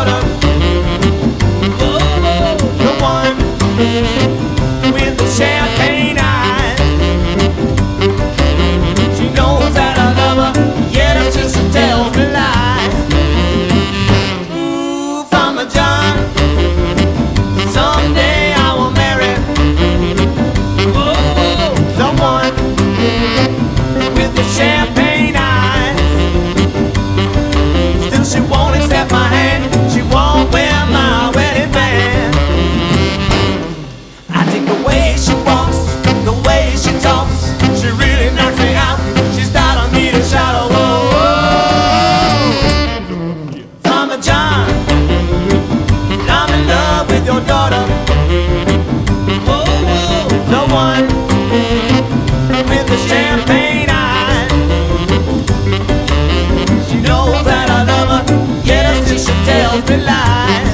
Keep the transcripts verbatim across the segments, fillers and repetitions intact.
daughter. Oh, the one with the champagne eyes. She knows that I love her, yet it's just she tells me lies. Ooh, Farmer John, someday I will marry. Oh, the one with the champagne eyes. Still she won't accept my hand, she won't wear my wedding band. I dig the way she walks, the way she talks, she really knocks me out. She's starting me to shout, oh, oh, oh. Farmer John, I'm in love with your daughter. Oh, oh, the one with the champagne eyes. She knows that I love her, yet still she tells me lies.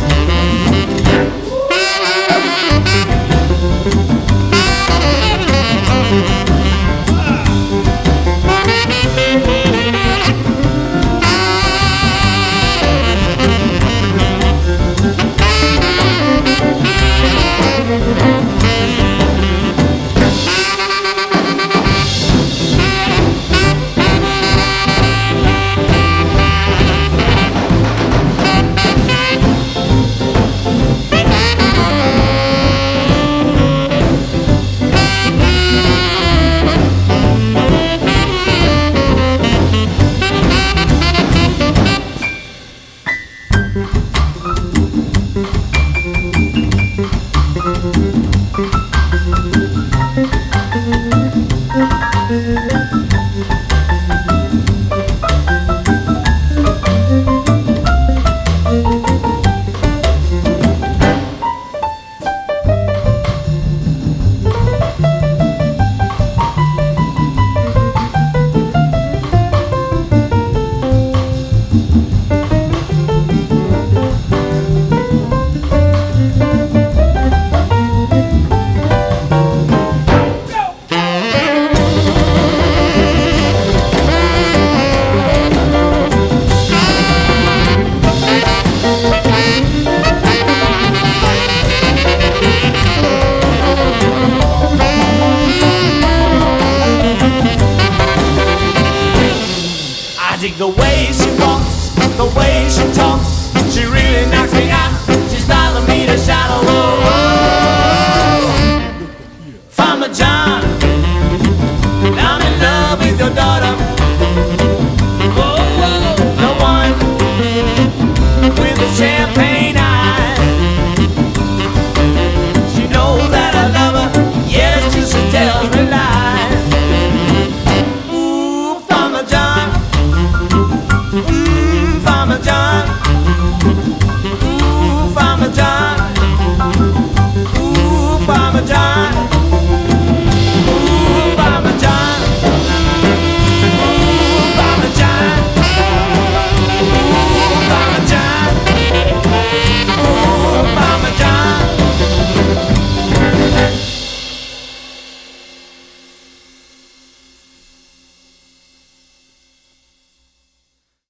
I dig the way she walks, the way she talks, she really knocks me out.